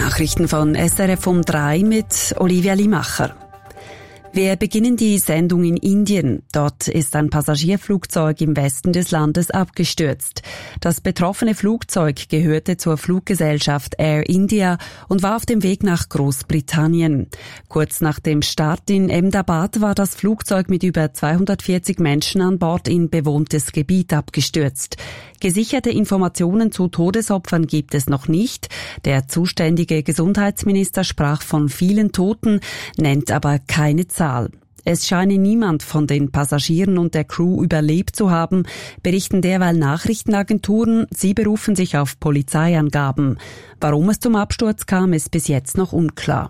Nachrichten von SRF um 3 mit Olivia Limacher. Wir beginnen die Sendung in Indien. Dort ist ein Passagierflugzeug im Westen des Landes abgestürzt. Das betroffene Flugzeug gehörte zur Fluggesellschaft Air India und war auf dem Weg nach Großbritannien. Kurz nach dem Start in Ahmedabad war das Flugzeug mit über 240 Menschen an Bord in bewohntes Gebiet abgestürzt. Gesicherte Informationen zu Todesopfern gibt es noch nicht. Der zuständige Gesundheitsminister sprach von vielen Toten, nennt aber keine Zahl. Es scheine niemand von den Passagieren und der Crew überlebt zu haben, berichten derweil Nachrichtenagenturen. Sie berufen sich auf Polizeiangaben. Warum es zum Absturz kam, ist bis jetzt noch unklar.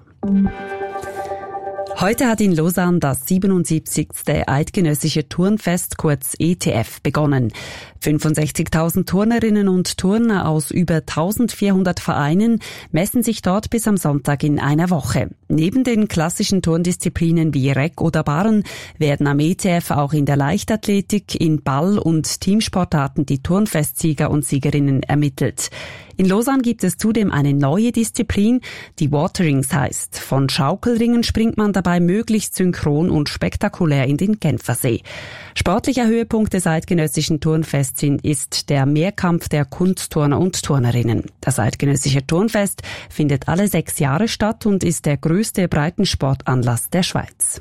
Heute hat in Lausanne das 77. Eidgenössische Turnfest, kurz ETF, begonnen. 65.000 Turnerinnen und Turner aus über 1.400 Vereinen messen sich dort bis am Sonntag in einer Woche. Neben den klassischen Turndisziplinen wie Reck oder Barren werden am ETF auch in der Leichtathletik, in Ball- und Teamsportarten die Turnfestsieger und Siegerinnen ermittelt. In Lausanne gibt es zudem eine neue Disziplin, die Waterrings heißt. Von Schaukelringen springt man dabei möglichst synchron und spektakulär in den Genfersee. Sportlicher Höhepunkt des eidgenössischen Turnfests ist der Mehrkampf der Kunstturner und Turnerinnen. Das eidgenössische Turnfest findet alle 6 Jahre statt und ist der größte Breitensportanlass der Schweiz.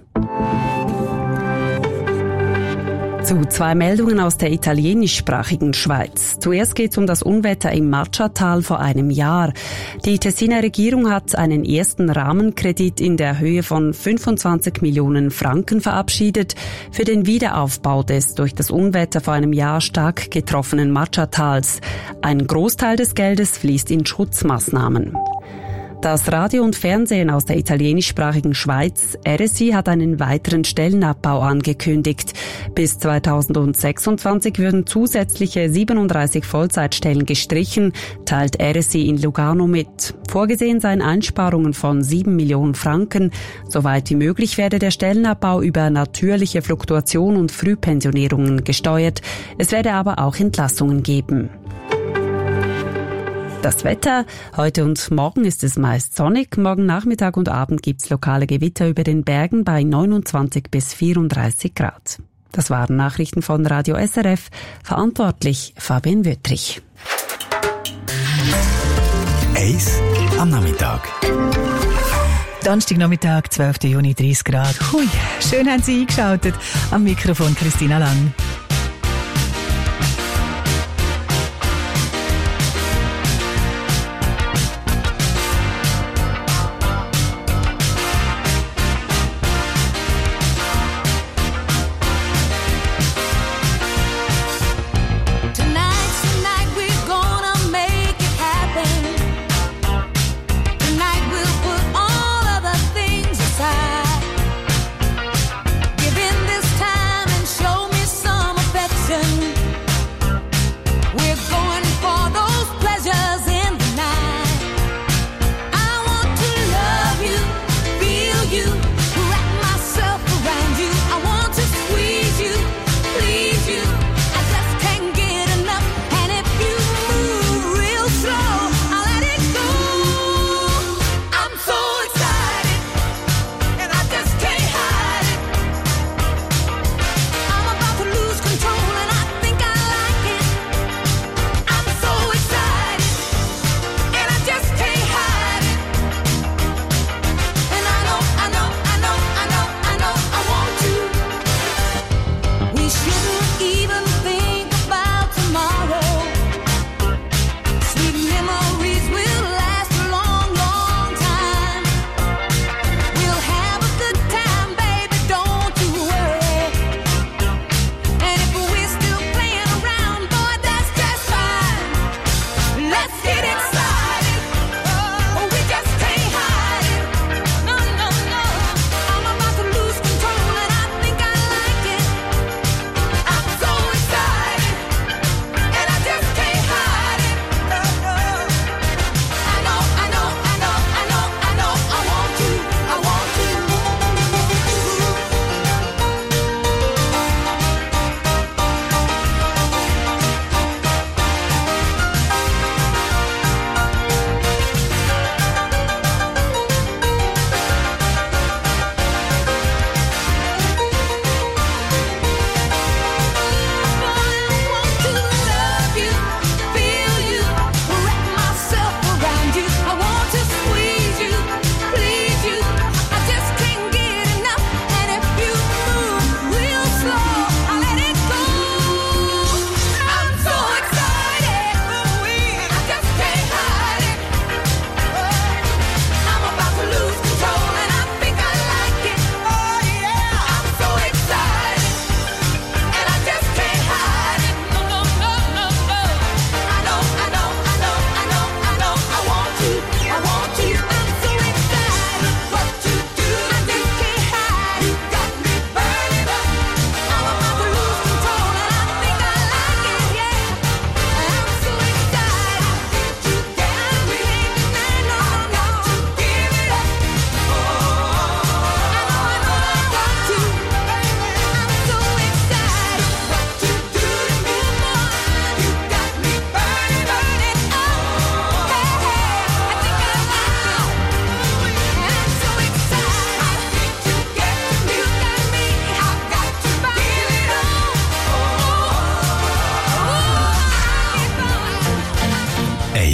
Zu 2 Meldungen aus der italienischsprachigen Schweiz. Zuerst geht es um das Unwetter im Marciatal vor einem Jahr. Die Tessiner Regierung hat einen ersten Rahmenkredit in der Höhe von 25 Millionen Franken verabschiedet für den Wiederaufbau des durch das Unwetter vor einem Jahr stark getroffenen Marciatals. Ein Großteil des Geldes fließt in Schutzmaßnahmen. Das Radio und Fernsehen aus der italienischsprachigen Schweiz, RSI, hat einen weiteren Stellenabbau angekündigt. Bis 2026 würden zusätzliche 37 Vollzeitstellen gestrichen, teilt RSI in Lugano mit. Vorgesehen seien Einsparungen von 7 Millionen Franken. Soweit wie möglich werde der Stellenabbau über natürliche Fluktuation und Frühpensionierungen gesteuert. Es werde aber auch Entlassungen geben. Das Wetter. Heute und morgen ist es meist sonnig. Morgen Nachmittag und Abend gibt's lokale Gewitter über den Bergen bei 29 bis 34 Grad. Das waren Nachrichten von Radio SRF. Verantwortlich Fabian Wöttrich. Eis am Nachmittag. Donnerstagnachmittag, 12. Juni, 30 Grad. Hui, schön haben Sie eingeschaltet. Am Mikrofon Christina Lang.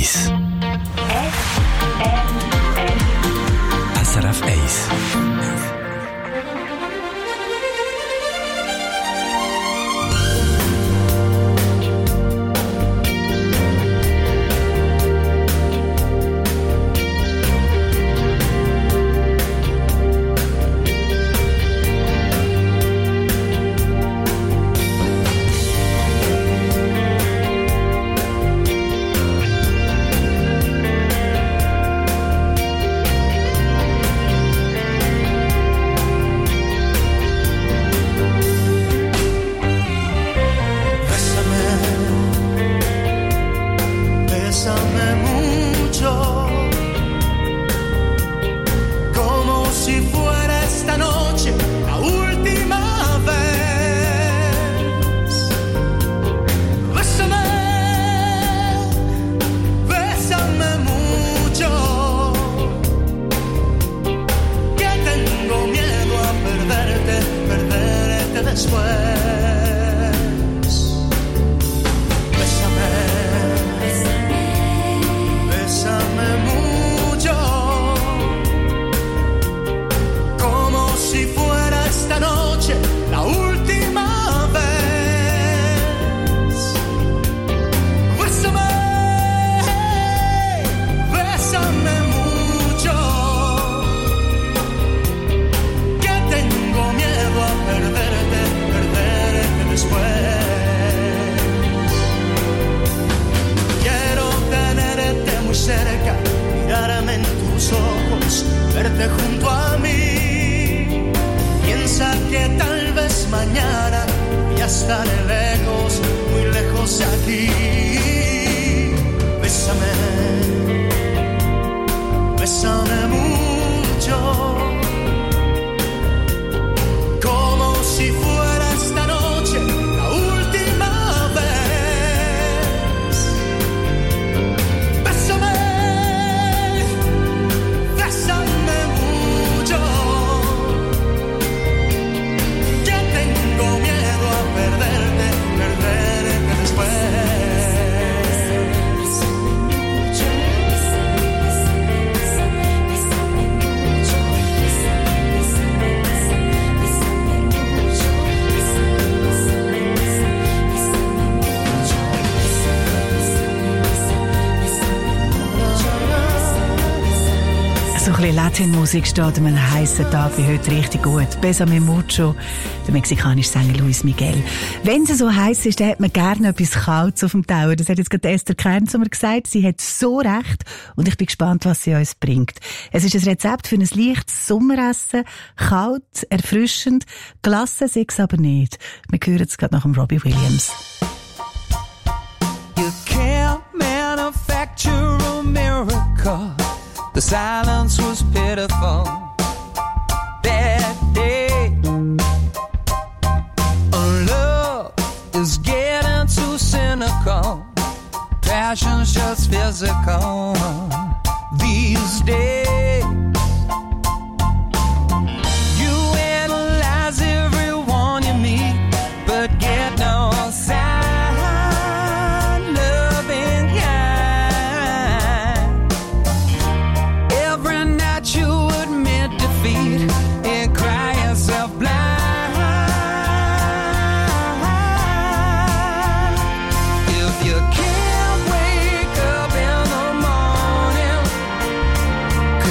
1. SRF 1. Latin-Musik steht an einem heissen Tag wie heute richtig gut. Besame mucho, der mexikanische Sänger Luis Miguel. Wenn es so heiß ist, dann hat man gerne etwas Kaltes auf dem Teller. Das hat jetzt gerade Esther Kern zu mir gesagt. Sie hat so recht und ich bin gespannt, was sie uns bringt. Es ist ein Rezept für ein leichtes Sommeressen. Kalt, erfrischend. Gelassen sei es aber nicht. Wir hören es gerade nach dem Robbie Williams. You can't manufacture a miracle. The silence was pitiful that day. Love is getting too cynical. Passion's just physical these days. You analyze everyone you meet, but get no sign. And cry yourself blind. If you can't wake up in the morning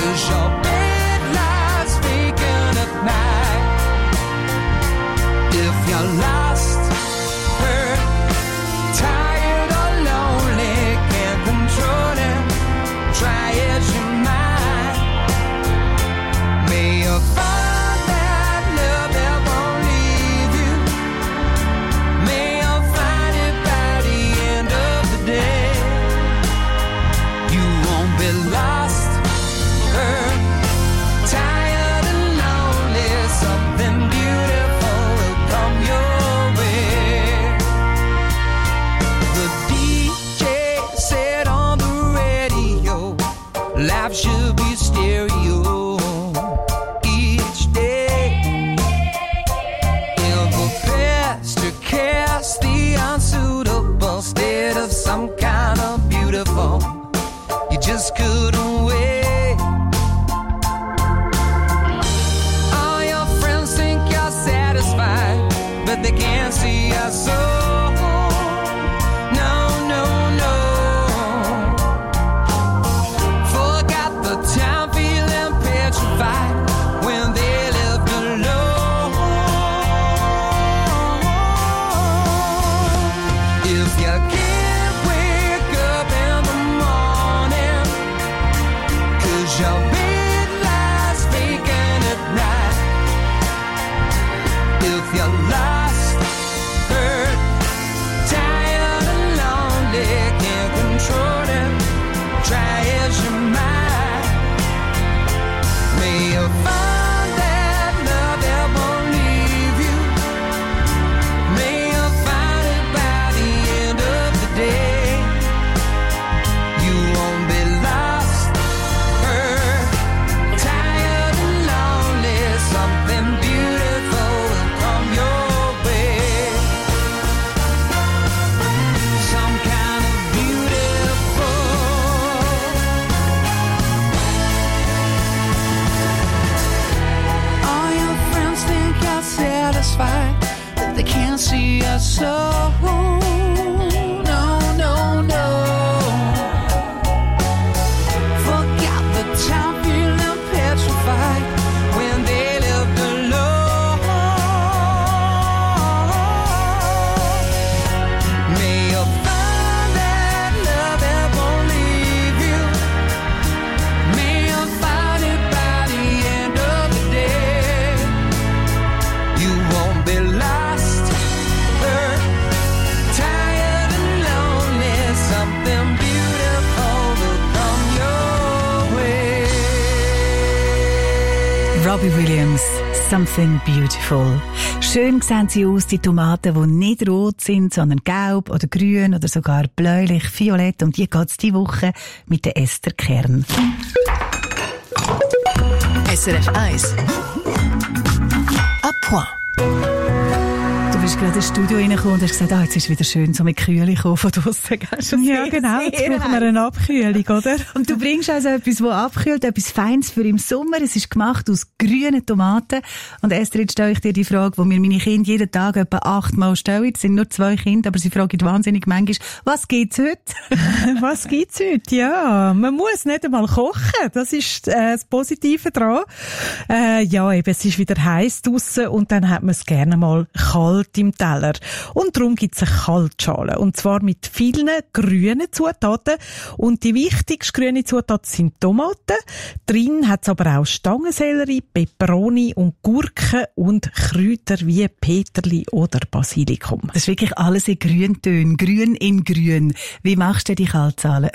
If you can't wake up in the morning, 'cause your bed lies vacant at night. If you're lost, hurt, tired and lonely, can't control it, try as you might. May you find that love that won't leave you. May you find it by the end of the day. You won't be lost, hurt, tired and lonely. Something beautiful will come your way. Some kind of beautiful. All your friends think you're satisfied, but they can't see your soul. No, no, no. Forget the time feeling petrified when they lived alone. May you find that love that won't leave you. May you find it by the end of the day. You won't be lost, hurt, tired and lonely. Something beautiful will come your way. Robbie Williams, Something Beautiful. Schön sehen sie aus, die Tomaten, die nicht rot sind, sondern gelb oder grün oder sogar bläulich, violett. Um die geht's diese Woche mit der Esther Kern. SRF 1 à point. Du bist gerade ins Studio reingekommen und hast gesagt, jetzt ist wieder schön, so mit Kühle kommen von draussen. Ja, genau. Jetzt brauchen wir eine Abkühlung, oder? Und du bringst also etwas, das abkühlt, etwas Feines für im Sommer. Es ist gemacht aus grünen Tomaten. Und Esther, jetzt stelle ich dir die Frage, die mir meine Kinder jeden Tag etwa 8-mal stellen. Es sind nur 2 Kinder, aber sie fragen wahnsinnig manchmal, was gibt's heute? Was gibt's heute? Ja, man muss nicht einmal kochen. Das ist das Positive daran. Ja, eben, es ist wieder heiß draussen und dann hat man es gerne mal kalt im Teller. Und darum gibt's eine Kaltschale. Und zwar mit vielen grünen Zutaten. Und die wichtigsten grünen Zutaten sind Tomaten. Drin hat's aber auch Stangensellerie, Peperoni und Gurken und Kräuter wie Peterli oder Basilikum. Das ist wirklich alles in Grüntönen. Grün in grün. Wie machst du die Kaltschale,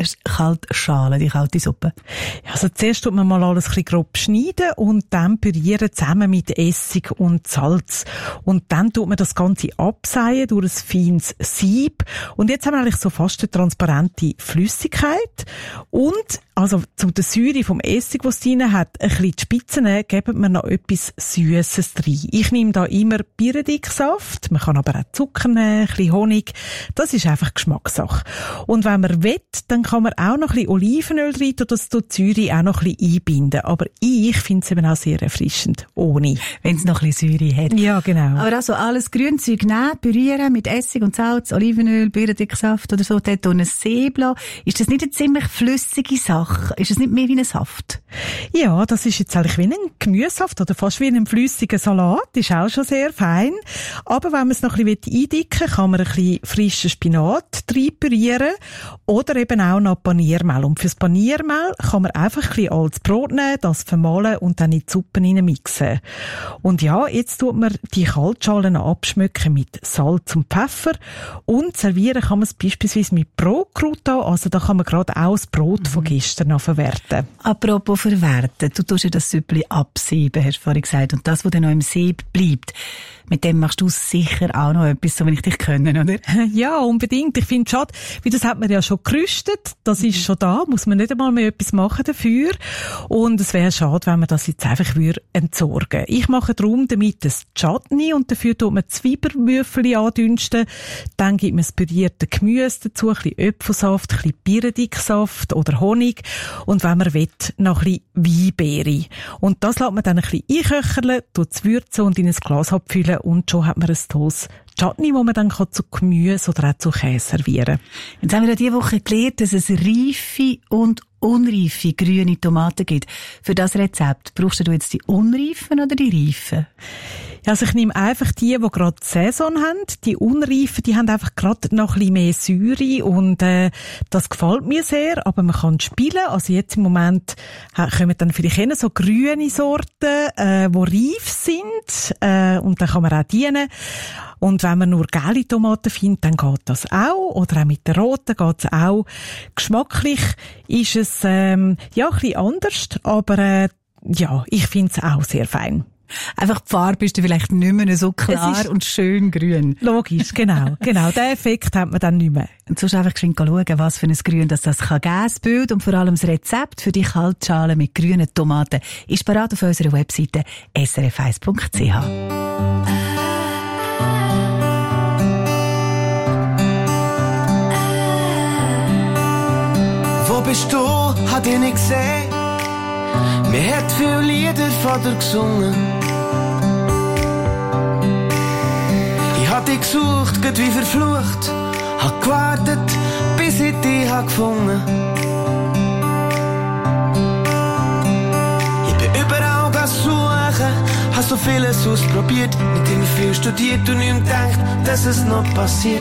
die kalte Suppe? Ja, also zuerst tut man mal alles ein bisschen grob schneiden und dann pürieren zusammen mit Essig und Salz. Und dann tut man das Ganze abseihen durch ein feines Sieb. Und jetzt haben wir eigentlich so fast eine transparente Flüssigkeit. Und, also, zu der Säure vom Essig, was es drin hat, ein bisschen die Spitzen, geben wir noch etwas Süßes rein. Ich nehme da immer Birnendicksaft. Man kann aber auch Zucker nehmen, ein bisschen Honig. Das ist einfach Geschmackssache. Und wenn man will, dann kann man auch noch ein bisschen Olivenöl rein, das die Säure auch noch ein bisschen einbinden. Aber ich finde es eben auch sehr erfrischend, ohne. Wenn es noch ein bisschen Säure hat. Ja, genau. Aber also alles Grünzeug nehmen, pürieren mit Essig und Salz, Olivenöl, Birnendicksaft oder so, dort und ein Sieb lassen. Ist das nicht eine ziemlich flüssige Sache? Ist das nicht mehr wie ein Saft? Ja, das ist jetzt eigentlich wie ein Gemüsesaft oder fast wie ein flüssiger Salat. Ist auch schon sehr fein. Aber wenn man es noch ein bisschen eindicken will, kann man ein bisschen frischen Spinat reinpürieren oder eben auch noch Paniermehl. Und fürs Paniermehl kann man einfach ein bisschen altes Brot nehmen, das vermahlen und dann in die Suppe mixen. Und ja, jetzt tut man die Kaltschalen abschmecken mit Salz und Pfeffer und servieren kann man es beispielsweise mit Brotcrouton, also da kann man gerade auch das Brot von gestern noch verwerten. Apropos verwerten, du tust ja das Süppli absieben, hast du vorhin gesagt, und das, was dann noch im Sieb bleibt, mit dem machst du sicher auch noch etwas, so wenn ich dich kenne, oder? Ja, unbedingt. Ich finde es schade, weil das hat man ja schon gerüstet, das ist schon da, muss man nicht einmal mehr etwas machen dafür. Und es wäre schade, wenn man das jetzt einfach entsorgen würde. Ich mache darum damit ein Chutney und dafür tut man Zwiebelwürfel andünsten. Dann gibt man das pürierte Gemüse dazu, ein bisschen Äpfelsaft, ein bisschen Birnendicksaft oder Honig und wenn man will, noch ein bisschen Weinbeere. Und das lässt man dann ein bisschen einköcheln, tut es würzen und in ein Glas abfüllen und schon hat man ein tolles Chutney, wo man dann zu Gemüse oder auch zu Käse servieren kann. Jetzt haben wir ja diese Woche gelernt, dass es reife und unreife grüne Tomaten gibt. Für das Rezept brauchst du jetzt die unreifen oder die reifen? Also ich nehme einfach die gerade die Saison haben. Die Unreifen, die haben einfach gerade noch ein bisschen mehr Säure und das gefällt mir sehr, aber man kann spielen. Also jetzt im Moment kommen dann vielleicht eher so grüne Sorten, die reif sind und dann kann man auch dienen. Und wenn man nur gelbe Tomaten findet, dann geht das auch. Oder auch mit den roten geht es auch. Geschmacklich ist es ein bisschen anders, aber ich finde es auch sehr fein. Einfach die Farbe ist vielleicht nicht mehr so klar und schön grün. Logisch, genau. Den Effekt hat man dann nicht mehr. Und sonst einfach geschwind schauen, was für ein Grün das kann geben, das Bild und vor allem das Rezept für die Kaltschale mit grünen Tomaten ist parat auf unserer Webseite srf1.ch. Wo bist du? Hat dich nicht gesehen. Mir hat viele Lieder von dir gesungen. Ich hab dich gesucht, geht wie verflucht. Hab gewartet, bis ich dich hab gefunden. Ich bin überall suchen, hab so vieles ausprobiert. Nicht immer viel studiert und nicht gedacht, dass es noch passiert.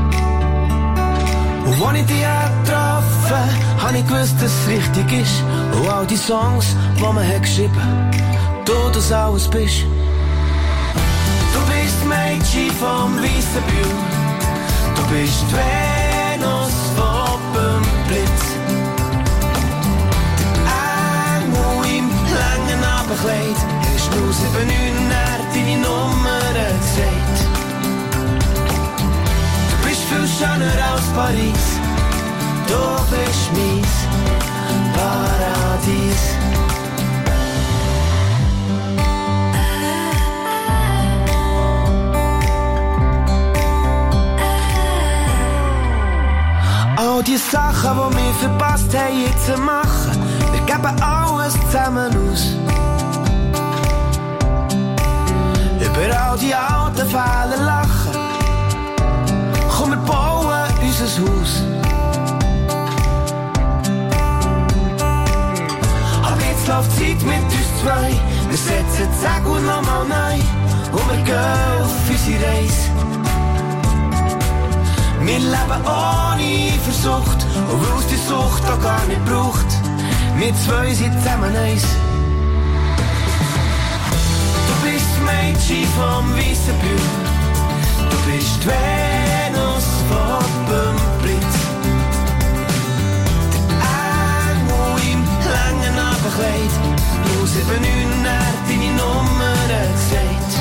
Und als ich dich getroffen hab ich gewusst, dass es richtig ist. Und all die Songs, die man hat geschrieben, du das alles bist. Du bist das Mädchen vom Weissenbühl. Du bist die Venus von Bümplitz. Der Engel im langen Abendkleid. Hast du 7-9 deine Nummer gesagt. Du bist viel schöner als Paris. Du bist mein Paradies. All die Sachen, die wir verpasst haben, jetzt zu machen, wir geben alles zusammen aus. Über all die alten Fehler lachen. Komm, wir bauen unser Haus. Läuft Zeit mit uns zwei. Wir setzen die Segel nochmal neu und wir gehen auf unsere Reise. Wir leben ohne Versucht, und weil es die Sucht auch gar nicht braucht. Wir zwei sind zusammen eins. Du bist das Mädchen vom Weissenbühl. Du bist die Venus von Bümplitz. Langen Abendkleid, du 7-9 deine Nummer gesagt.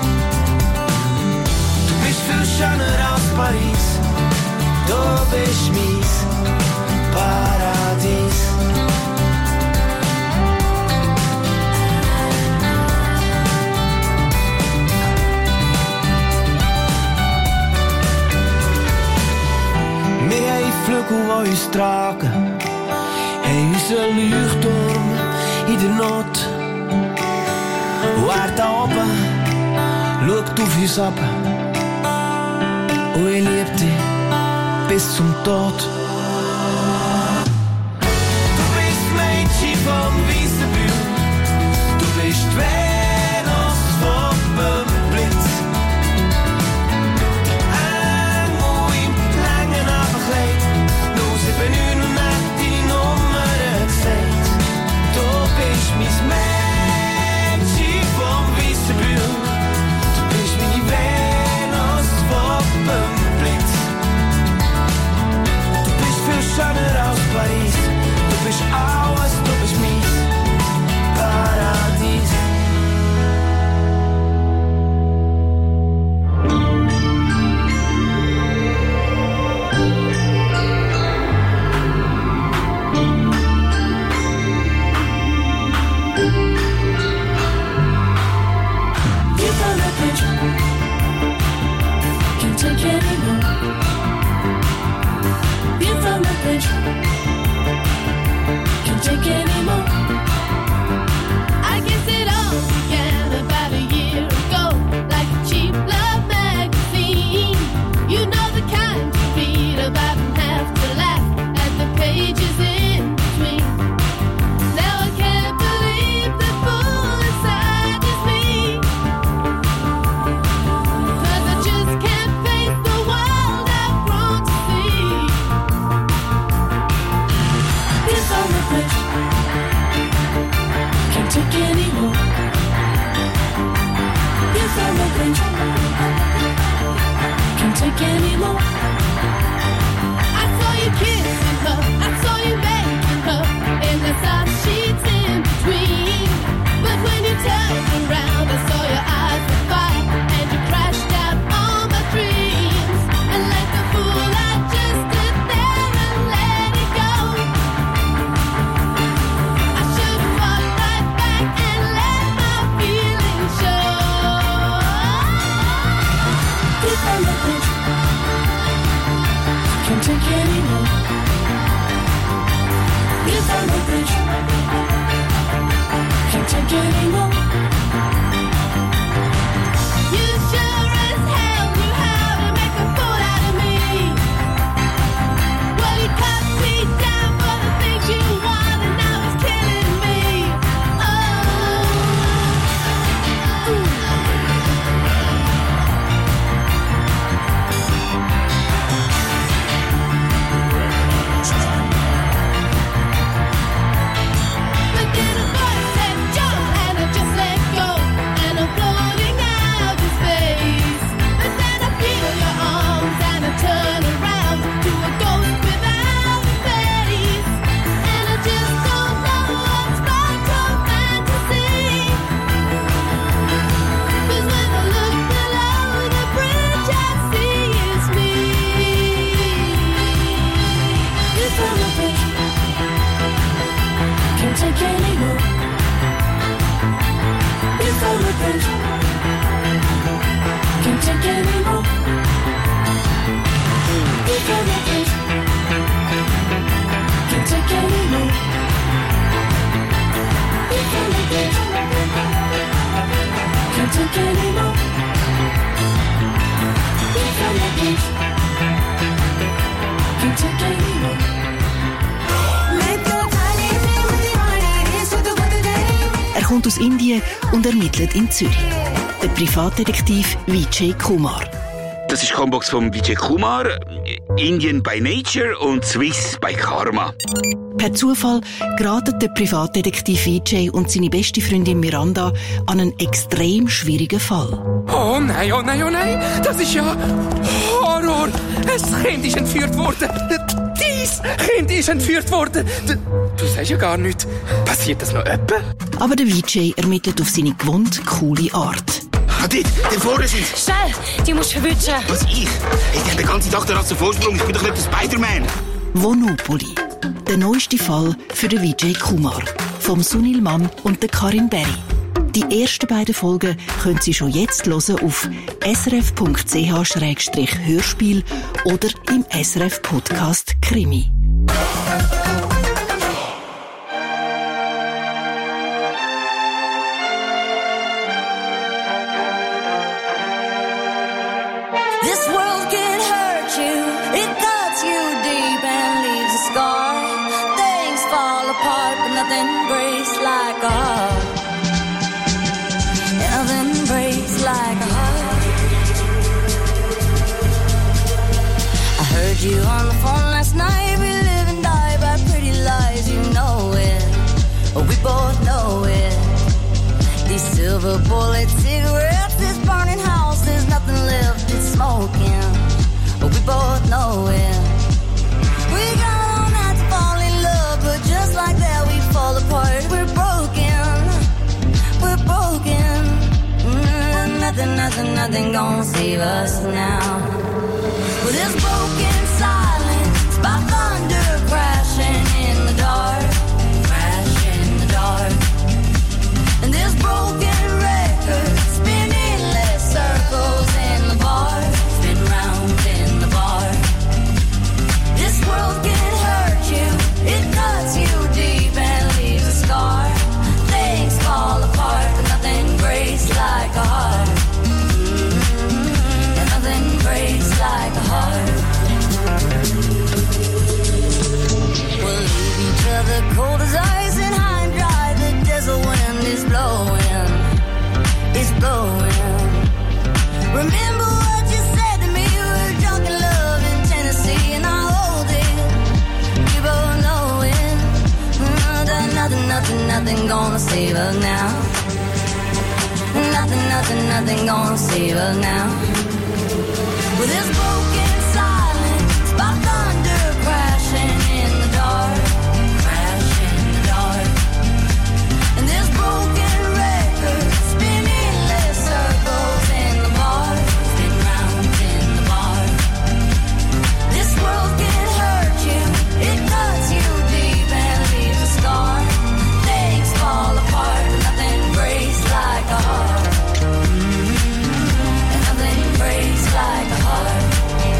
Du bist viel schöner als Paris, du bist mein Paradies. Wir haben Flügel, die uns tragen. Hey, unser Leuchtturm in der Not. Und er da oben schaut auf uns ab. Und ich lieb dich bis zum Tod. Du bist das Mädchen vom Weissenbühl. Du bist die Venus von Bümplitz. Engel im langen Abendkleid. Nur 7-9 und deine Nummer gesagt. Du bist mein Mädchen vom Weissenbühl. Du bist meine Venus von Bümplitz. Du take anymore. Live on the bridge. Can't take anymore. You sure as hell knew how to make a fool out of me. Well, you cut me down for the things you want, and now it's killing me. Oh, but then a voice said jump, and I just let go, and I'm floating out in space. But then I feel your arms, and I turn around to a ghost without a face. And I just don't know what's right or fantasy. 'Cause when I look below the bridge, I see it's me. Live on the bridge. Can't take anymore. Live on the bridge. Can't take anymore. Live on the bridge. Can't take anymore. Live on the bridge. Can't take anymore. Live on the bridge. Can't take anymore. Er kommt aus Indien und ermittelt in Zürich. Der Privatdetektiv Vijay Kumar. Das ist die Combox von Vijay Kumar, Indian by Nature und Swiss by Karma. Per Zufall geraten der Privatdetektiv Vijay und seine beste Freundin Miranda an einen extrem schwierigen Fall. Oh nein, oh nein, oh nein. Das ist ja Horror. Ein Kind ist entführt worden. Dies Kind ist entführt worden. Du sagst ja gar nichts. Passiert das noch öppe? Aber der Vijay ermittelt auf seine gewohnt coole Art. Dort vorne sind Schnell, die musst du verwischen. Was, ich? Ich habe den ganzen Tag daran zu Vorsprung. Ich bin doch nicht der Spider-Man. Monopoly. Der neueste Fall für den Vijay Kumar. Vom Sunil Mann und der Karin Berry. Die ersten beiden Folgen können Sie schon jetzt hören auf srf.ch/Hörspiel oder im SRF Podcast Krimi. This world can hurt you, it cuts you deep and leaves a scar. Things fall apart, but nothing breaks like a heart. Nothing breaks like a heart. I heard you on the phone last night. We live and die by pretty lies, you know it. We both know it. These silver bullet cigarettes, this burning house, there's nothing left, it's smoking. We both know it. We got all night to fall in love, but just like that we fall apart. We're broken, we're broken. Nothing gonna save us now. With this broken silence, by thunder crashing in the dark, crash in the dark. And this broken record spinning less circles in the bar, spin round in the bar. This world can hurt you, it cuts you deep and leaves a scar. Things fall apart, but nothing breaks like a heart. And nothing breaks like a heart. We'll leave each other cold as ice and high and dry. The desert wind is blowing, it's blowing. Remember what you said to me, we were drunk in love in Tennessee, and I hold it, we both know it. Nothing gonna save us now. Nothing gonna save us now. With this broken silence, by thunder crashing in the dark, crash in the dark. And this broken record spinning less circles in the bar, spin round in the bar. This world can hurt you, it cuts you deep and leaves a scar. Things fall apart, but nothing breaks like a heart. And nothing breaks like a heart.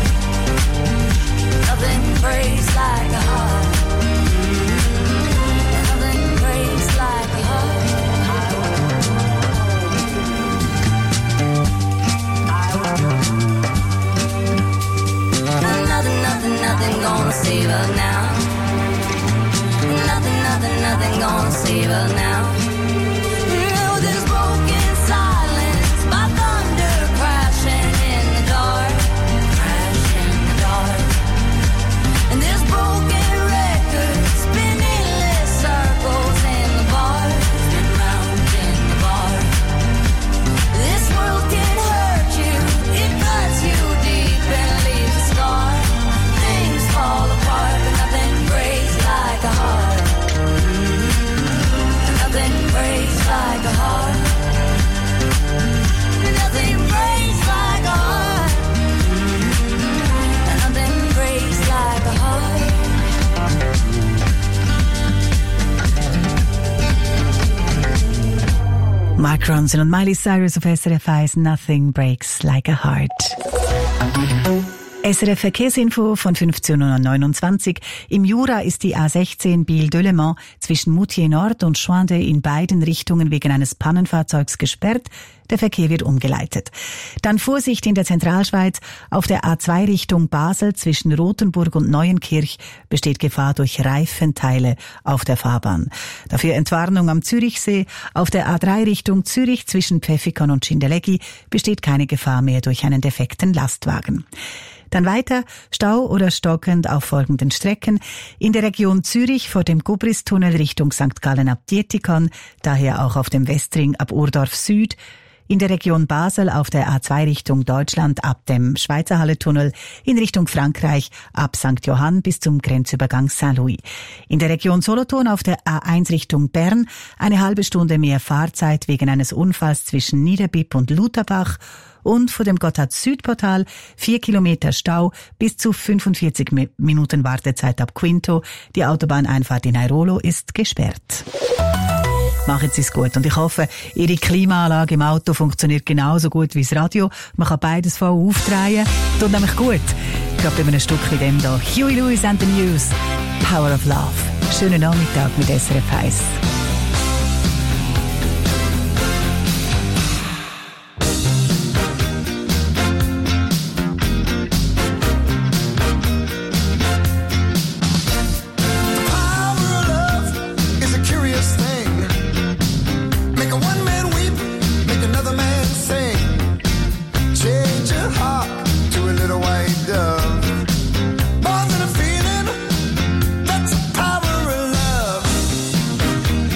save us now. Nothing, nothing, nothing gonna save us now. No, this broken silence, my thunder crashing in the dark, crash in the dark. And this broken record spinning less circles in the bar, spin round in the bar. This world can hurt you, it cuts you deep and leaves a scar. Things fall apart, but nothing breaks like a heart. Nothing breaks like a heart. Nothing breaks like a heart. Nothing breaks like a heart. Mark Ronson und Miley Cyrus auf SRF 1, Nothing Breaks Like a Heart. SRF Verkehrsinfo von 15:29 Uhr. Im Jura ist die A16 Biel-Delemont zwischen Moutier Nord und Schwande in beiden Richtungen wegen eines Pannenfahrzeugs gesperrt. Der Verkehr wird umgeleitet. Dann Vorsicht in der Zentralschweiz. Auf der A2 Richtung Basel zwischen Rothenburg und Neuenkirch besteht Gefahr durch Reifenteile auf der Fahrbahn. Dafür Entwarnung am Zürichsee. Auf der A3 Richtung Zürich zwischen Pfäffikon und Schindeleggii besteht keine Gefahr mehr durch einen defekten Lastwagen. Dann weiter Stau oder stockend auf folgenden Strecken. In der Region Zürich vor dem Gubristunnel Richtung St. Gallen ab Dietikon, daher auch auf dem Westring ab Urdorf Süd. In der Region Basel auf der A2 Richtung Deutschland ab dem Schweizerhalle-Tunnel, in Richtung Frankreich ab St. Johann bis zum Grenzübergang Saint-Louis. In der Region Solothurn auf der A1 Richtung Bern eine halbe Stunde mehr Fahrzeit wegen eines Unfalls zwischen Niederbipp und Lutherbach. Und vor dem Gotthard-Südportal 4 Kilometer Stau, bis zu 45 Minuten Wartezeit ab Quinto. Die Autobahneinfahrt in Airolo ist gesperrt. Machen Sie es gut. Und ich hoffe, Ihre Klimaanlage im Auto funktioniert genauso gut wie das Radio. Man kann beides voll aufdrehen. Tut nämlich gut. Gerade bei einem Stück wie dem hier. Huey Lewis and the News. Power of Love. Schönen Nachmittag mit SRF 1. More than a feeling, that's the power of love.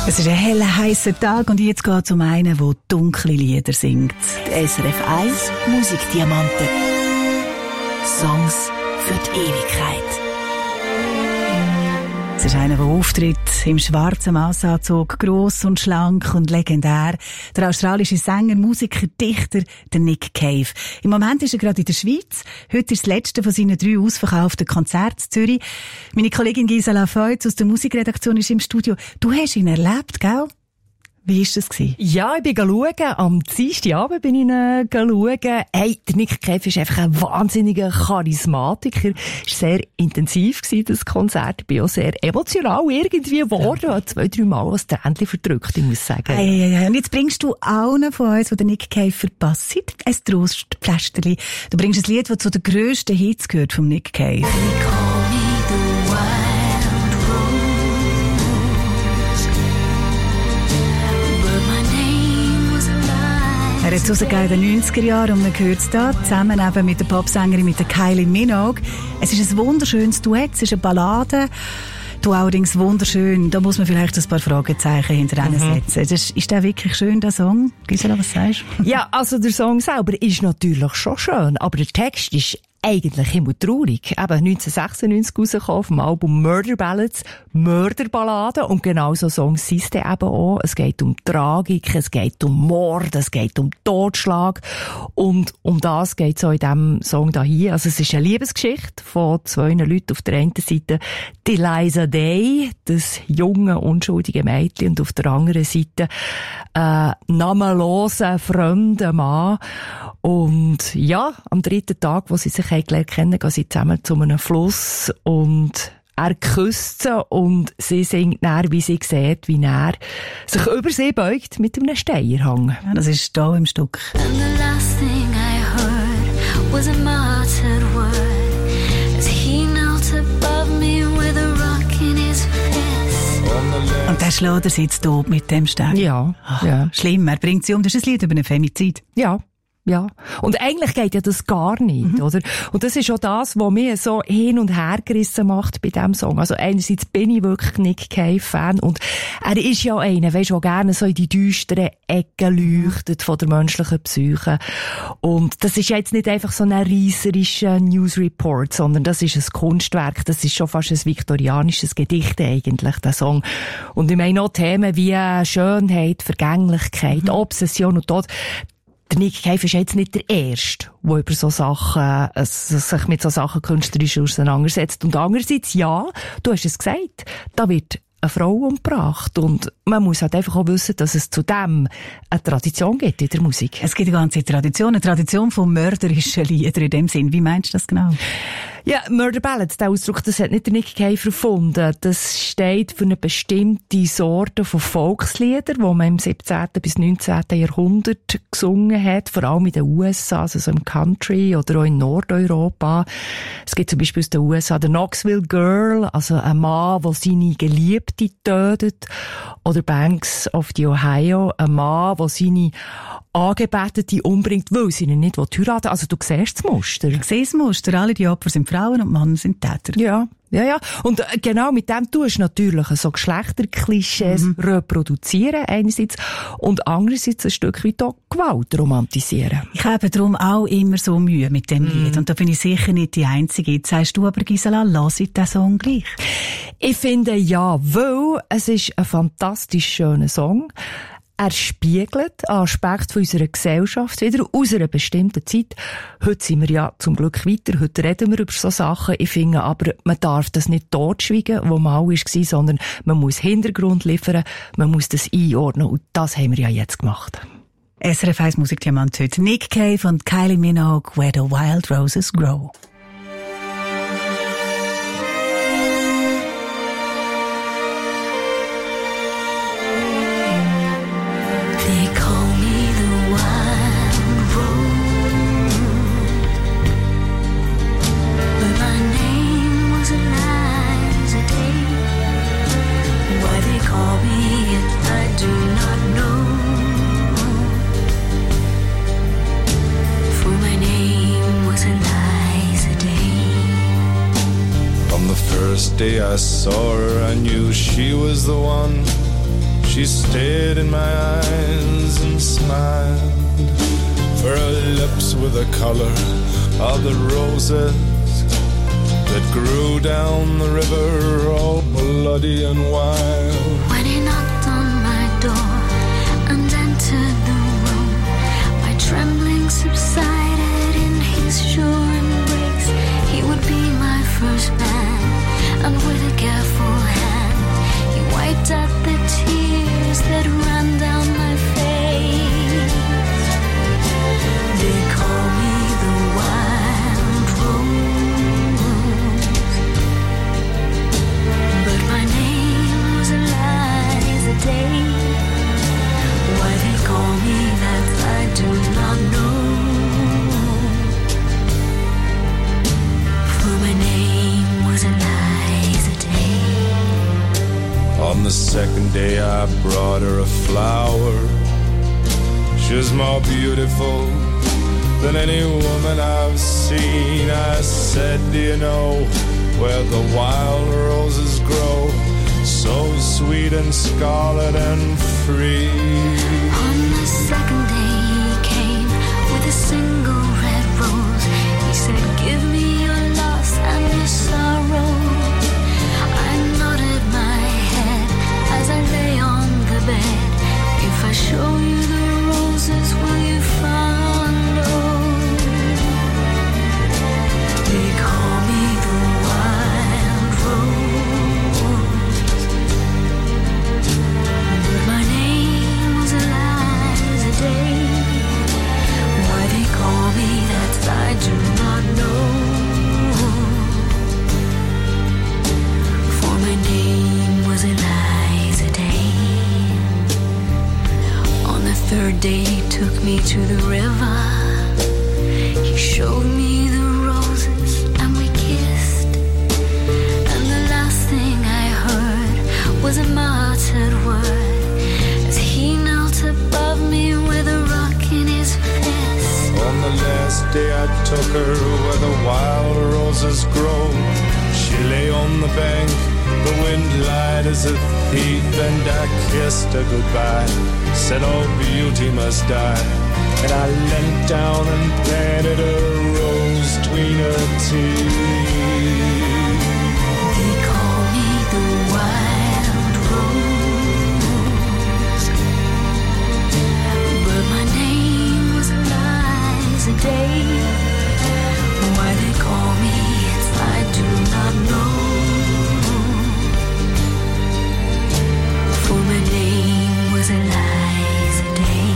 Es ist ein heller, heißer Tag und jetzt geht es um einen, der dunkle Lieder singt. Die SRF 1 Musikdiamanten. Songs für die Ewigkeit. Es ist einer, der auftritt im schwarzen Massanzug, gross und schlank und legendär. Der australische Sänger, Musiker, Dichter, der Nick Cave. Im Moment ist er gerade in der Schweiz. Heute ist das letzte von seinen 3 ausverkauften Konzerten in Zürich. Meine Kollegin Gisela Feutz aus der Musikredaktion ist im Studio. Du hast ihn erlebt, gell? Wie war das? Ja, ich bin schauen. Am Dienstagabend bin ich schauen. Hey, der Nick Cave ist einfach ein wahnsinniger Charismatiker. Es war sehr intensiv, das Konzert. Ich bin auch sehr emotional irgendwie geworden. Ja. 2-3 Mal ein Tränchen verdrückt, ich muss sagen. Und jetzt bringst du allen von uns, die den Nick Cave verpassen, ein Trostpflasterli. Du bringst ein Lied, das zu den grössten Hits gehört vom Nick Cave. Er hat es rausgegeben in den 90er Jahren und man hört es da, zusammen eben mit der Popsängerin, mit der Kylie Minogue. Es ist ein wunderschönes Duett, es ist eine Ballade. Du allerdings wunderschön, da muss man vielleicht ein paar Fragezeichen hinter setzen. Ist der wirklich schön, der Song? Gisela, was sagst du? Ja, also der Song selber ist natürlich schon schön, aber der Text ist eigentlich immer traurig. Eben 1996 rausgekommen vom Album Murder Ballads, Mörderballaden, und genau so Songs sind es eben auch. Es geht um Tragik, es geht um Mord, es geht um Totschlag, und um das geht es auch in diesem Song hier. Also es ist eine Liebesgeschichte von 2 Leuten. Auf der einen Seite die Liza Day, das junge, unschuldige Mädchen, und auf der anderen Seite namenloser, fremder Mann. Und ja, am 3. Tag, wo sie sich gelernt kennen, gehen sie zusammen zu einem Fluss und er küsst sie und sie singt dann, wie sie sieht, wie er sich über sie beugt mit einem Steierhang. Ja, das ist da im Stück. And the last thing I heard was a martyred word as he knelt above me with a rock in his fist. Und der schlägt er sie jetzt tot mit dem Stein. Ja, ja. Schlimm, er bringt sie um. Das ist ein Lied über einen Femizid. Ja. Ja. Und eigentlich geht ja das gar nicht, oder? Und das ist auch das, was mich so hin und her gerissen macht bei diesem Song. Also einerseits bin ich wirklich Nick Cave-Fan und er ist ja einer, weisst du, der gerne so in die düsteren Ecken leuchtet von der menschlichen Psyche. Und das ist jetzt nicht einfach so ein reisserischer Newsreport, sondern das ist ein Kunstwerk, das ist schon fast ein viktorianisches Gedicht eigentlich, der Song. Und ich meine auch Themen wie Schönheit, Vergänglichkeit, Obsession und Tod. Der Nick Cave ist jetzt nicht der Erste, der über so Sachen, sich mit so Sachen künstlerisch auseinandersetzt. Und andererseits, ja, du hast es gesagt, da wird eine Frau umgebracht. Und man muss halt einfach auch wissen, dass es zudem eine Tradition gibt in der Musik. Es gibt eine ganze Tradition, von mörderischen Liedern in dem Sinn. Wie meinst du das genau? Ja, Murder Ballads, der Ausdruck, das hat nicht der Nick Cave erfunden. Das steht für eine bestimmte Sorte von Volksliedern, die man im 17. bis 19. Jahrhundert gesungen hat, vor allem in den USA, also so im Country oder auch in Nordeuropa. Es gibt zum Beispiel aus den USA den Knoxville Girl, also ein Mann, der seine Geliebte tötet, oder Banks of the Ohio, ein Mann, der seine Angebetete umbringt, weil sie ihn nicht heiraten will. Also du siehst das Muster. Ich sehe das Muster. Alle die Opfer sind Frauen und Männer sind Täter. Ja. Und genau mit dem tust du natürlich so Geschlechterklischees reproduzieren einerseits und andererseits ein Stück weit auch Gewalt romantisieren. Ich habe darum auch immer so Mühe mit dem Lied und da bin ich sicher nicht die Einzige. Jetzt sagst du aber, Gisela, lass ich den Song gleich? Ich finde ja, weil es ist ein fantastisch schöner Song. Er spiegelt einen Aspekt von unserer Gesellschaft wieder aus einer bestimmten Zeit. Heute sind wir ja zum Glück weiter, heute reden wir über so Sachen. Ich finde aber, man darf das nicht totschweigen, wo mal war, sondern man muss Hintergrund liefern, man muss das einordnen und das haben wir ja jetzt gemacht. SRF 1 Musikdiamant heute. Nick Cave und Kylie Minogue, Where the Wild Roses Grow. Day I saw her, I knew she was the one. She stared in my eyes and smiled, for her lips were the color of the roses that grew down the river, all bloody and wild. When he knocked on my door and entered the room, my trembling subsided in his sure embrace. He would be my first man, and with a careful hand he wiped out the tears that ran down my face. They call me the wild rose, but my name was Eliza Day. Why they call me that I do not know, for my name was Eliza Day. On the second day I brought her a flower. She was more beautiful than any woman I've seen. I said, do you know where the wild roses grow, so sweet and scarlet and free? On the second day he came with a single red rose. He said, give me your loss and your sorrow. I nodded my head as I lay on the bed. If I show you the roses, will you follow? They call me the wild rose, but my name was Eliza Day. Why they call me that I do not know, for my name was Eliza Day. On the third day he took me to the river. He showed me the roses and we kissed, and the last thing I heard was a muttered word as he knelt above me with a rock in his fist. On the last day I took her where the wild roses grow. She lay on the bank, the wind lied as a thief, and I kissed her goodbye, said all beauty must die. And I leant down and planted a rose between her teeth. They call me the wild rose, but my name was Eliza Day. Why they call me it I do not know, for my name was Eliza Day.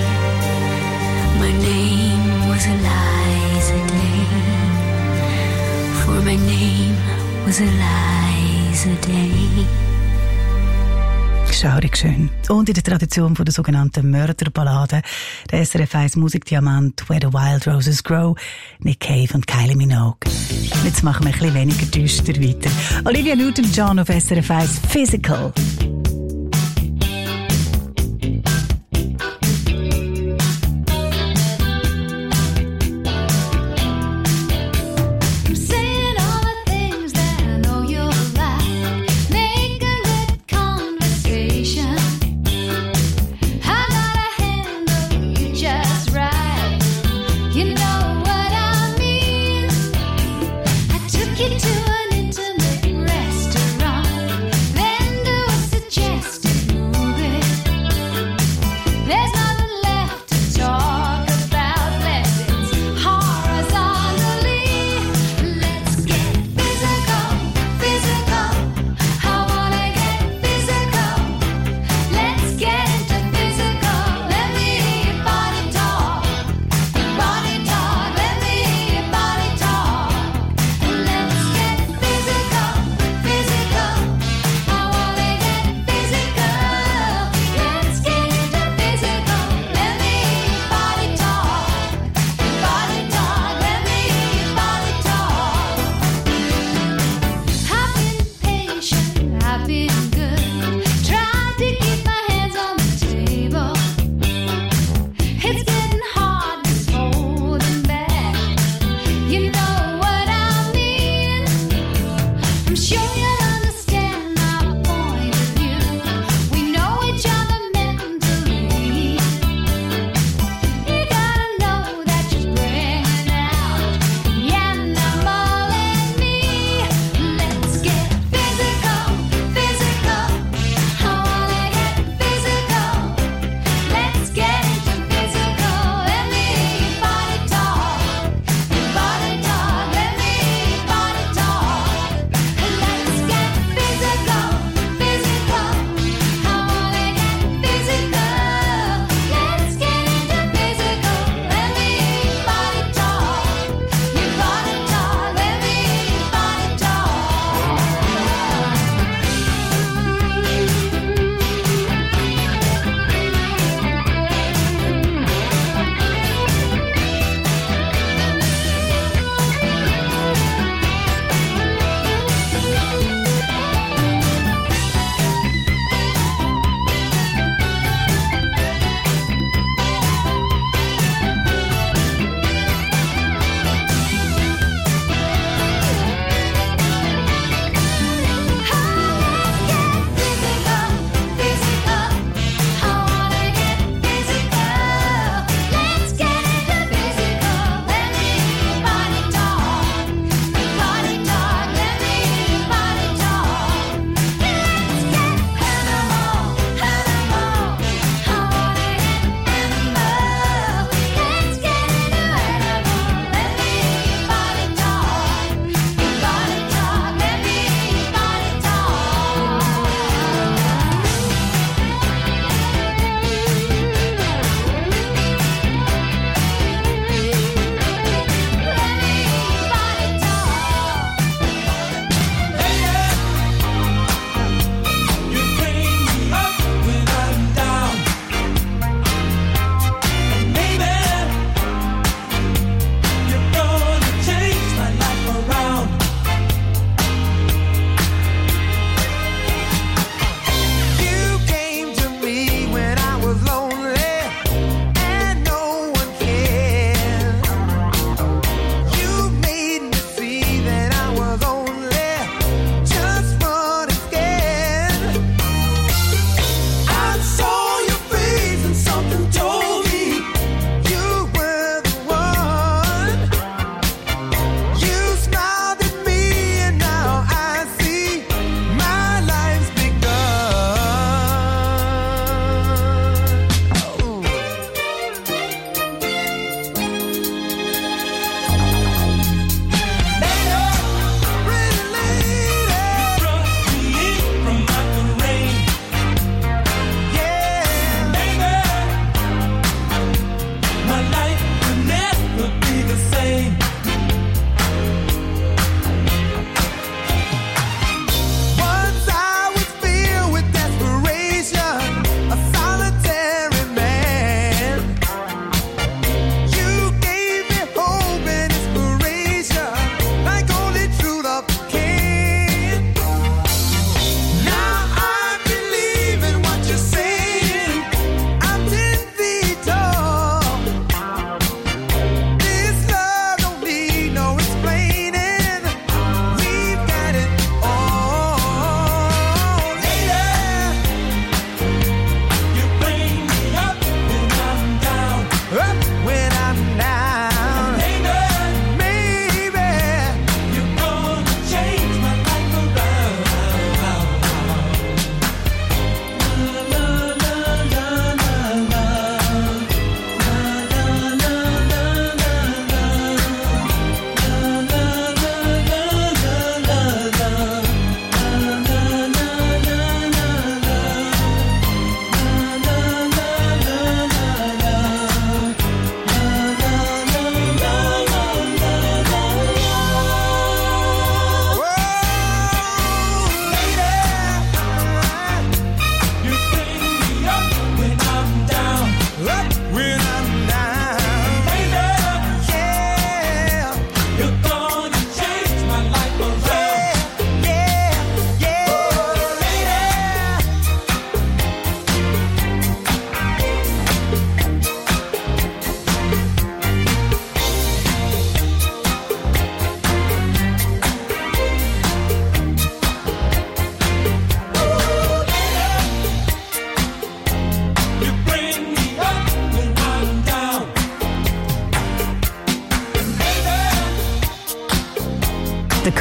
My name was Eliza Day, for my name was Eliza Day. Schaurig schön. Und in der Tradition von der sogenannten Mörderballade, der SRF 1 Musikdiamant Where the Wild Roses Grow, Nick Cave und Kylie Minogue. Jetzt machen wir ein bisschen weniger düster weiter. Olivia Newton-John auf SRF 1 Physical. To an intimate restaurant, then to a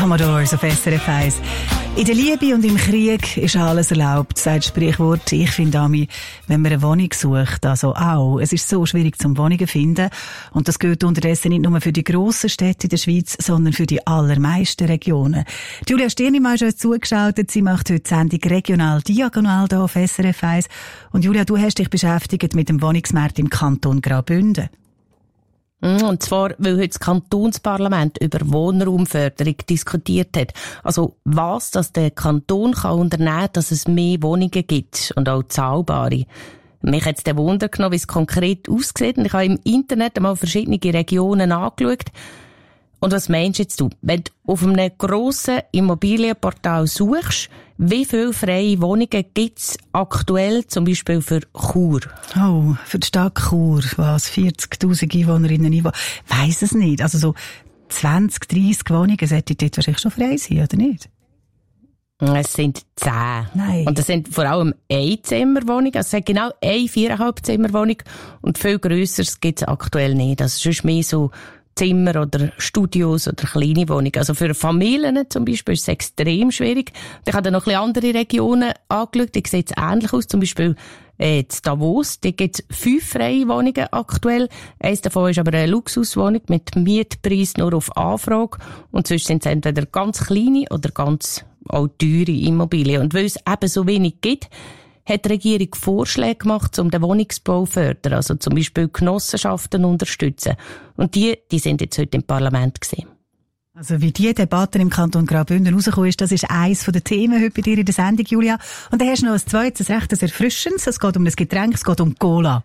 Commodores auf SRF 1. In der Liebe und im Krieg ist alles erlaubt, sagt das Sprichwort. Ich finde, Ami, wenn man eine Wohnung sucht, also auch. Es ist so schwierig, zum Wohnungen zu finden. Und das gilt unterdessen nicht nur für die grossen Städte in der Schweiz, sondern für die allermeisten Regionen. Julia Stirnimann ist uns zugeschaltet. Sie macht heute die Sendung regional diagonal hier auf SRF 1. Und Julia, du hast dich beschäftigt mit dem Wohnungsmarkt im Kanton Graubünden. Und zwar, weil heute das Kantonsparlament über Wohnraumförderung diskutiert hat. Also, was das der Kanton kann unternehmen, dass es mehr Wohnungen gibt und auch zahlbare. Mich hat es den Wunder genommen, wie es konkret aussieht. Und ich habe im Internet einmal verschiedene Regionen angeschaut. Und was meinst jetzt du? Wenn du auf einem grossen Immobilienportal suchst, wie viele freie Wohnungen gibt es aktuell zum Beispiel für Chur? Oh, für die Stadt Chur, was? 40'000 Einwohnerinnen und Einwohner? Weiss es nicht. Also so 20, 30 Wohnungen sollten dort wahrscheinlich schon frei sein, oder nicht? Es sind 10. Nein. Und das sind vor allem Einzimmerwohnungen. Also es sind genau eine 4,5 Zimmerwohnung. Und viel Grösseres gibt es aktuell nicht. Also sonst mehr so Zimmer oder Studios oder kleine Wohnungen. Also für Familien zum Beispiel ist es extrem schwierig. Ich habe dann noch ein bisschen andere Regionen angeschaut, die sehen es ähnlich aus. Zum Beispiel in Davos, da gibt es 5 freie Wohnungen aktuell. Eins davon ist aber eine Luxuswohnung mit Mietpreis nur auf Anfrage. Und sonst sind es entweder ganz kleine oder ganz auch teure Immobilien. Und weil es eben so wenig gibt, hat die Regierung Vorschläge gemacht, um den Wohnungsbau zu fördern, also zum Beispiel Genossenschaften unterstützen. Und die sind jetzt heute im Parlament gewesen. Also wie die Debatte im Kanton Graubünden rausgekommen ist, das ist eines der Themen heute bei dir in der Sendung, Julia. Und dann hast du noch ein zweites, recht Erfrischendes. Es geht um ein Getränk, es geht um Cola.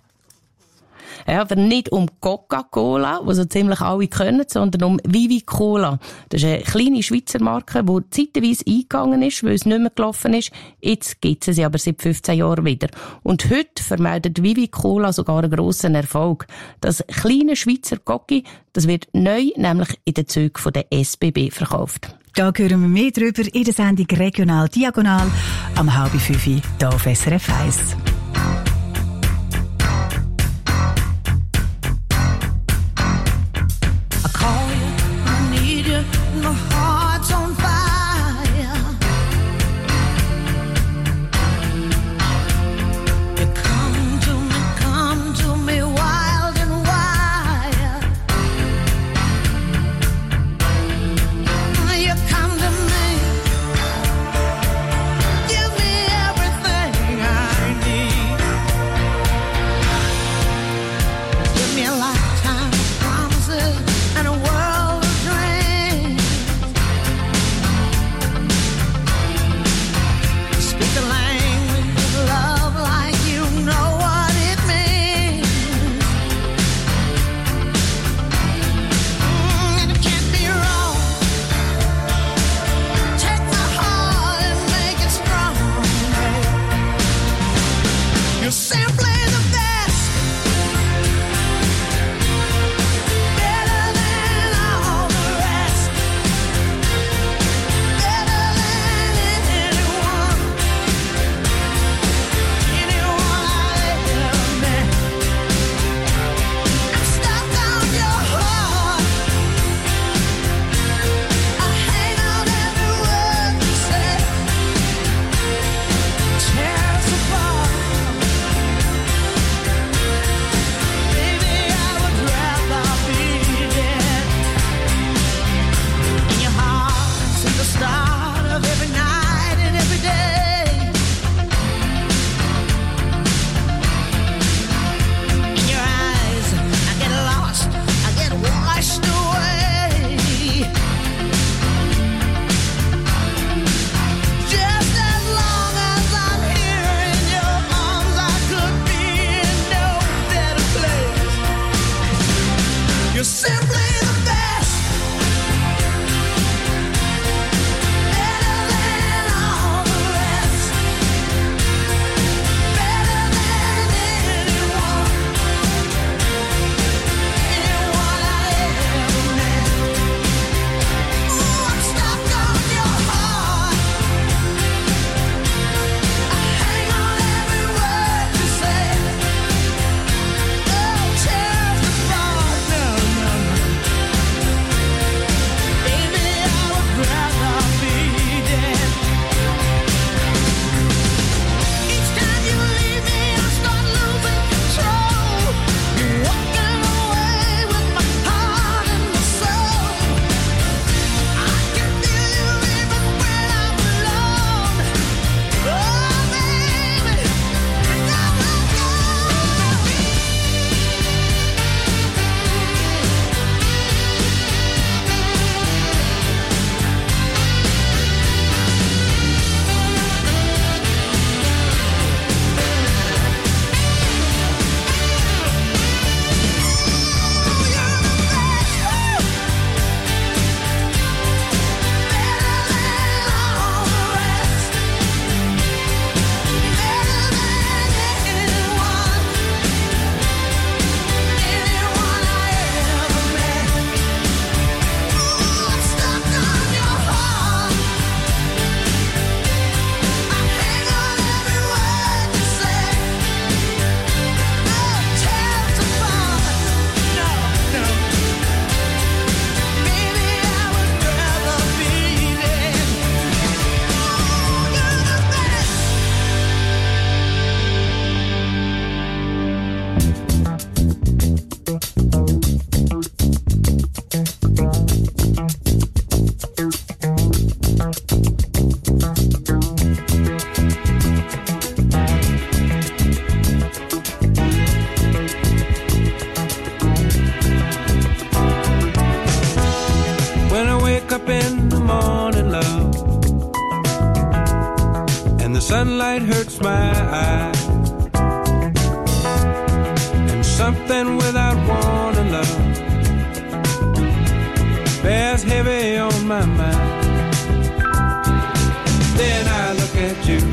Ja, aber nicht um Coca-Cola, was so ziemlich alle können, sondern um Vivi Cola. Das ist eine kleine Schweizer Marke, die zeitweise eingegangen ist, weil es nicht mehr gelaufen ist. Jetzt gibt es sie aber seit 15 Jahren wieder. Und heute vermeldet Vivi Cola sogar einen grossen Erfolg. Das kleine Schweizer Cocky, das wird neu, nämlich in den Zügen von der SBB verkauft. Da hören wir mehr drüber in der Sendung Regional Diagonal am 4:30 hier auf SRF 1. light hurts my eye, and something without wanting love bears heavy on my mind. Then I look at you,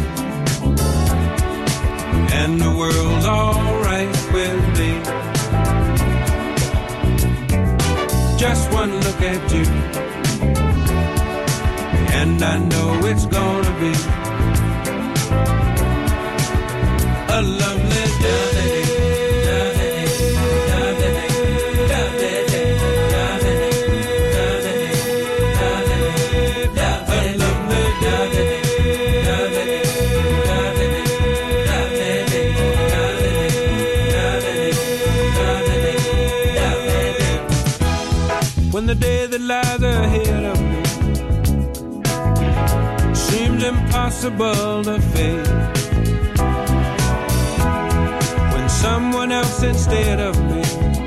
and the world's alright with me. Just one look at you, and I know it's gonna be a lovely day. When the day that lies ahead of me seems impossible to face, when someone else instead of me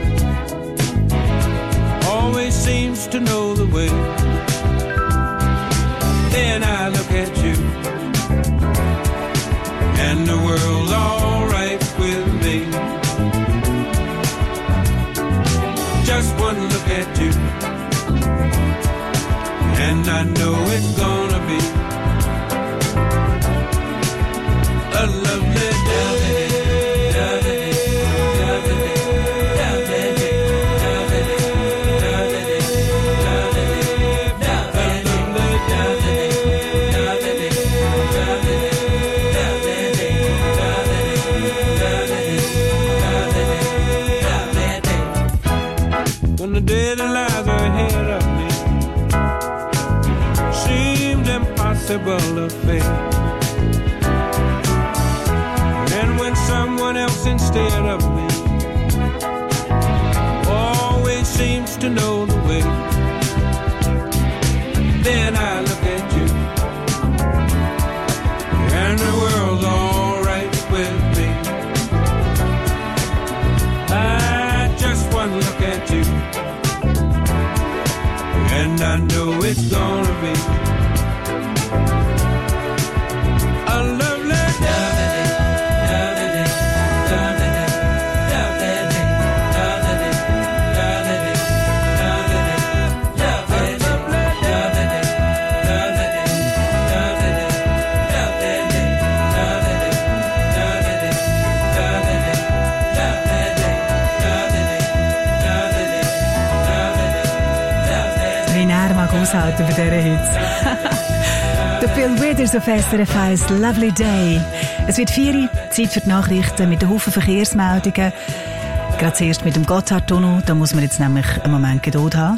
always seems to know the way, then I look at you, and the world's alright with me. Just one look at you, and I know it's gonna be a lovely day. When the day that lies ahead of me seems impossible to face, and when someone else instead of me always seems to know the way, then I look at you, and the world's alright with me. I just one look at you, and I know it's gonna be a lovely aushalten bei dieser Hitze. Der Bill Withers auf SRF 1, Lovely Day. Es wird 4 Uhr, Zeit für die Nachrichten mit einem Haufen Verkehrsmeldungen. Gerade zuerst mit dem Gotthardtunnel, da muss man jetzt nämlich einen Moment Geduld haben.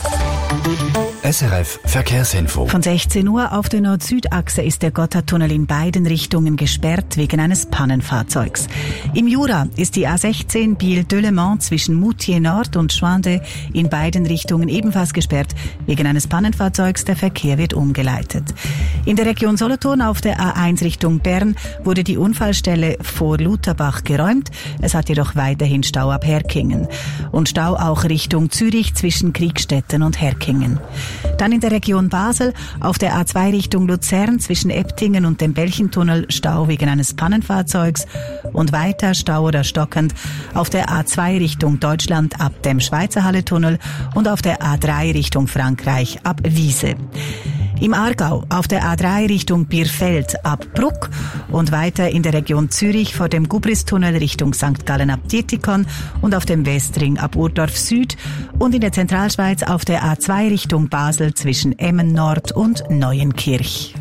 SRF Verkehrsinfo. Von 16 Uhr auf der Nord-Süd-Achse ist der Gotthardtunnel in beiden Richtungen gesperrt wegen eines Pannenfahrzeugs. Im Jura ist die A16 Biel-Delemont zwischen Moutier Nord und Schwande in beiden Richtungen ebenfalls gesperrt wegen eines Pannenfahrzeugs. Der Verkehr wird umgeleitet. In der Region Solothurn auf der A1 Richtung Bern wurde die Unfallstelle vor Lutherbach geräumt. Es hat jedoch weiterhin Stau ab Herkingen. Und Stau auch Richtung Zürich zwischen Kriegstetten und Herkingen. Dann in der Region Basel auf der A2 Richtung Luzern zwischen Eptingen und dem Belchentunnel Stau wegen eines Pannenfahrzeugs und weiter Stau oder stockend auf der A2 Richtung Deutschland ab dem Schweizerhalle-Tunnel und auf der A3 Richtung Frankreich ab Wiese. Im Aargau auf der A3 Richtung Bierfeld ab Bruck und weiter in der Region Zürich vor dem Gubristunnel Richtung St. Gallen ab Dietikon und auf dem Westring ab Urdorf Süd und in der Zentralschweiz auf der A2 Richtung Basel zwischen Emmen Nord und Neuenkirch.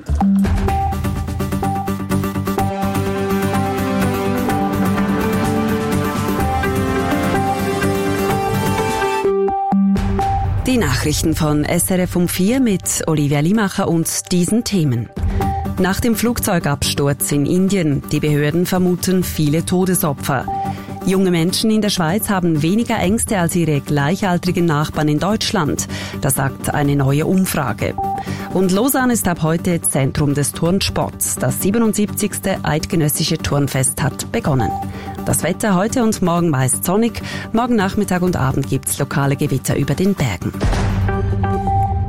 Die Nachrichten von SRF um 4 mit Olivia Limacher und diesen Themen. Nach dem Flugzeugabsturz in Indien, die Behörden vermuten viele Todesopfer. Junge Menschen in der Schweiz haben weniger Ängste als ihre gleichaltrigen Nachbarn in Deutschland. Das sagt eine neue Umfrage. Und Lausanne ist ab heute Zentrum des Turnsports. Das 77. Eidgenössische Turnfest hat begonnen. Das Wetter heute und morgen meist sonnig. Morgen Nachmittag und Abend gibt's lokale Gewitter über den Bergen.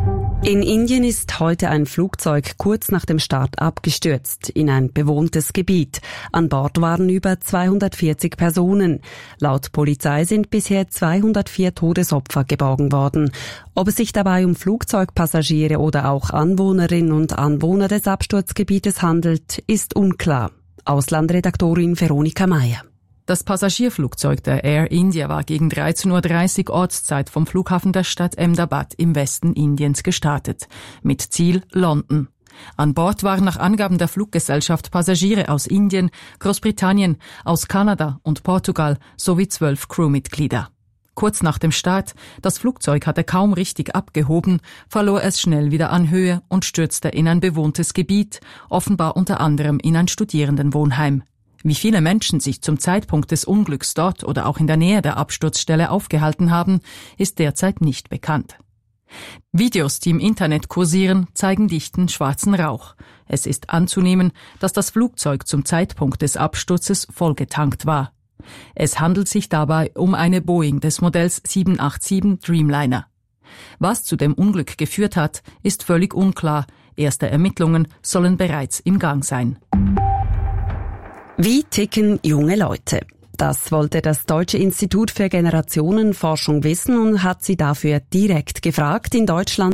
In Indien ist heute ein Flugzeug kurz nach dem Start abgestürzt in ein bewohntes Gebiet. An Bord waren über 240 Personen. Laut Polizei sind bisher 204 Todesopfer geborgen worden. Ob es sich dabei um Flugzeugpassagiere oder auch Anwohnerinnen und Anwohner des Absturzgebietes handelt, ist unklar. Auslandredaktorin Veronika Mayer. Das Passagierflugzeug der Air India war gegen 13:30 Uhr Ortszeit vom Flughafen der Stadt Ahmedabad im Westen Indiens gestartet. Mit Ziel London. An Bord waren nach Angaben der Fluggesellschaft Passagiere aus Indien, Großbritannien, aus Kanada und Portugal sowie 12 Crewmitglieder. Kurz nach dem Start, das Flugzeug hatte kaum richtig abgehoben, verlor es schnell wieder an Höhe und stürzte in ein bewohntes Gebiet, offenbar unter anderem in ein Studierendenwohnheim. Wie viele Menschen sich zum Zeitpunkt des Unglücks dort oder auch in der Nähe der Absturzstelle aufgehalten haben, ist derzeit nicht bekannt. Videos, die im Internet kursieren, zeigen dichten schwarzen Rauch. Es ist anzunehmen, dass das Flugzeug zum Zeitpunkt des Absturzes vollgetankt war. Es handelt sich dabei um eine Boeing des Modells 787 Dreamliner. Was zu dem Unglück geführt hat, ist völlig unklar. Erste Ermittlungen sollen bereits im Gang sein. Wie ticken junge Leute? Das wollte das Deutsche Institut für Generationenforschung wissen und hat sie dafür direkt gefragt. In Deutschland